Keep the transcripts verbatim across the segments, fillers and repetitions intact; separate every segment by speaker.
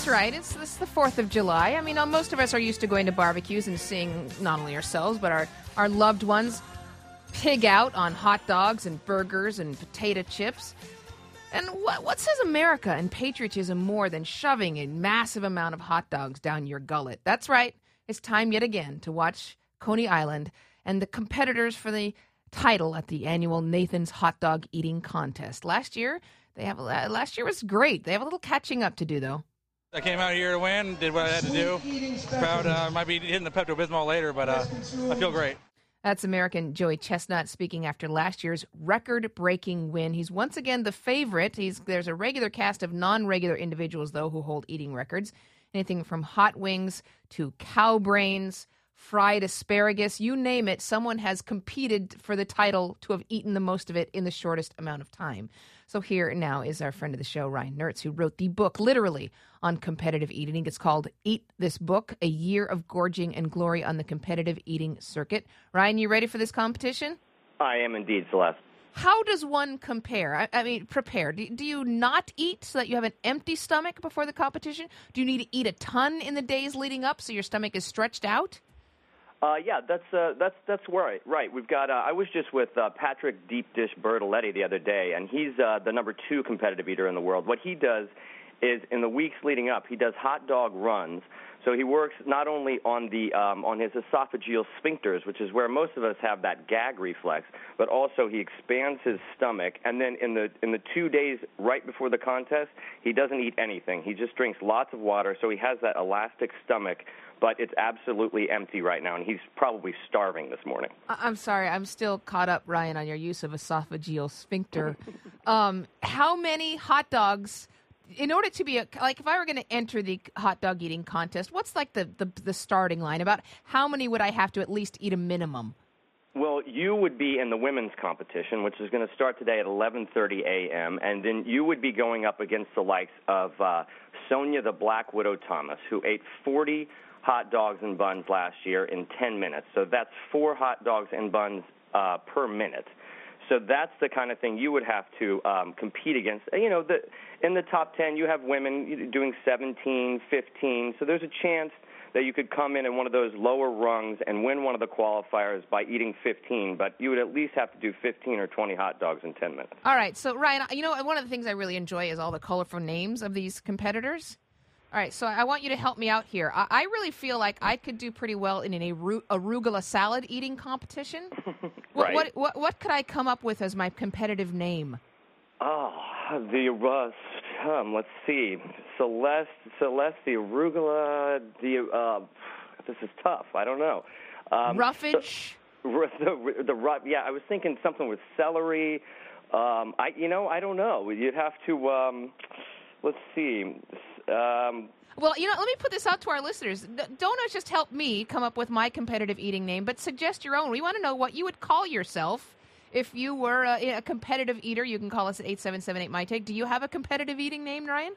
Speaker 1: That's right. It's, it's the fourth of July. I mean, uh, most of us are used to going to barbecues and seeing not only ourselves, but our, our loved ones pig out on hot dogs and burgers and potato chips. And what, what says America and patriotism more than shoving a massive amount of hot dogs down your gullet? That's right. It's time yet again to watch Coney Island and the competitors for the title at the annual Nathan's Hot Dog Eating Contest. Last year, they have a, last year was great. They have a little catching up to do, though.
Speaker 2: I came out here to win, did what I had to do. Proud, uh, might be hitting the Pepto-Bismol later, but uh, I feel great.
Speaker 1: That's American Joey Chestnut speaking after last year's record-breaking win. He's once again the favorite. He's, there's a regular cast of non-regular individuals, though, who hold eating records. Anything from hot wings to cow brains, fried asparagus, you name it. Someone has competed for the title to have eaten the most of it in the shortest amount of time. So here now is our friend of the show, Ryan Nertz, who wrote the book, literally, on competitive eating. It's called Eat This Book, A Year of Gorging and Glory on the Competitive Eating Circuit. Ryan, you ready for this competition?
Speaker 3: I am indeed, Celeste.
Speaker 1: How does one compare? I, I mean, prepare. Do, do you not eat so that you have an empty stomach before the competition? Do you need to eat a ton in the days leading up so your stomach is stretched out?
Speaker 3: Uh, yeah, that's uh, that's that's right. Right. We've got. Uh, I was just with uh, Patrick Deep Dish Bertoletti the other day, and he's uh, the number two competitive eater in the world. What he does is, in the weeks leading up, he does hot dog runs. So he works not only on the um, on his esophageal sphincters, which is where most of us have that gag reflex, but also he expands his stomach. And then in the in the two days right before the contest, he doesn't eat anything. He just drinks lots of water, so he has that elastic stomach. But it's absolutely empty right now, and he's probably starving this morning.
Speaker 1: I'm sorry, I'm still caught up, Ryan, on your use of esophageal sphincter. um, how many hot dogs? In order to be, a, like, if I were going to enter the hot dog eating contest, what's like the, the, the starting line? About how many would I have to at least eat a minimum?
Speaker 3: Well, you would be in the women's competition, which is going to start today at eleven thirty a.m., and then you would be going up against the likes of uh, Sonia the Black Widow Thomas, who ate forty hot dogs and buns last year in ten minutes. So that's four hot dogs and buns uh, per minute. So that's the kind of thing you would have to um, compete against. You know, the, in the top ten, you have women doing seventeen, fifteen. So there's a chance that you could come in in one of those lower rungs and win one of the qualifiers by eating fifteen, but you would at least have to do fifteen or twenty hot dogs in ten minutes.
Speaker 1: All right. So, Ryan, you know, one of the things I really enjoy is all the colorful names of these competitors. All right, so I want you to help me out here. I, I really feel like I could do pretty well in an aru- arugula salad eating competition. what,
Speaker 3: right.
Speaker 1: what, what what could I come up with as my competitive name?
Speaker 3: Oh, the rust. Um, let's see, Celeste, Celeste, the arugula. The uh, this is tough. I don't know. Um,
Speaker 1: Roughage.
Speaker 3: The, the, the yeah, I was thinking something with celery. Um, I you know I don't know. You'd have to. Um, let's see. Um,
Speaker 1: well, you know, let me put this out to our listeners. Don't just help me come up with my competitive eating name, but suggest your own. We want to know what you would call yourself if you were a, a competitive eater. You can call us at eight seven seven eight M Y T A K. Do you have a competitive eating name, Ryan?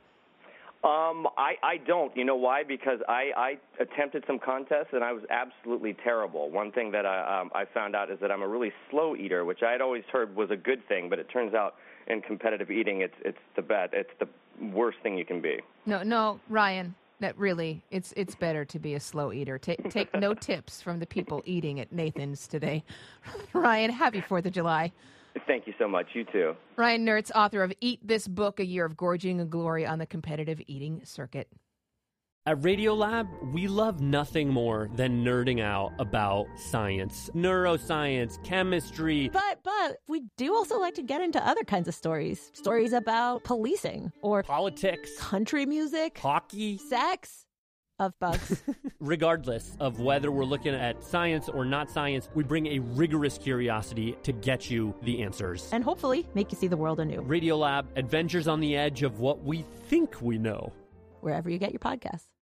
Speaker 3: Um, I, I don't. You know why? Because I, I attempted some contests, and I was absolutely terrible. One thing that I, um, I found out is that I'm a really slow eater, which I had always heard was a good thing, but it turns out in competitive eating, it's it's the bad, it's the worst thing you can be.
Speaker 1: No, no, Ryan, that really, it's it's better to be a slow eater. Take take no tips from the people eating at Nathan's today. Ryan, happy fourth of July.
Speaker 3: Thank you so much. You too.
Speaker 1: Ryan Nertz, author of Eat This Book, A Year of Gorging and Glory on the Competitive Eating Circuit.
Speaker 4: At Radiolab, we love nothing more than nerding out about science, neuroscience, chemistry.
Speaker 5: But, but, we do also like to get into other kinds of stories. Stories about policing or
Speaker 4: politics,
Speaker 5: country music,
Speaker 4: hockey,
Speaker 5: sex, of bugs.
Speaker 4: Regardless of whether we're looking at science or not science, we bring a rigorous curiosity to get you the answers.
Speaker 5: And hopefully make you see the world anew.
Speaker 4: Radiolab, adventures on the edge of what we think we know.
Speaker 5: Wherever you get your podcasts.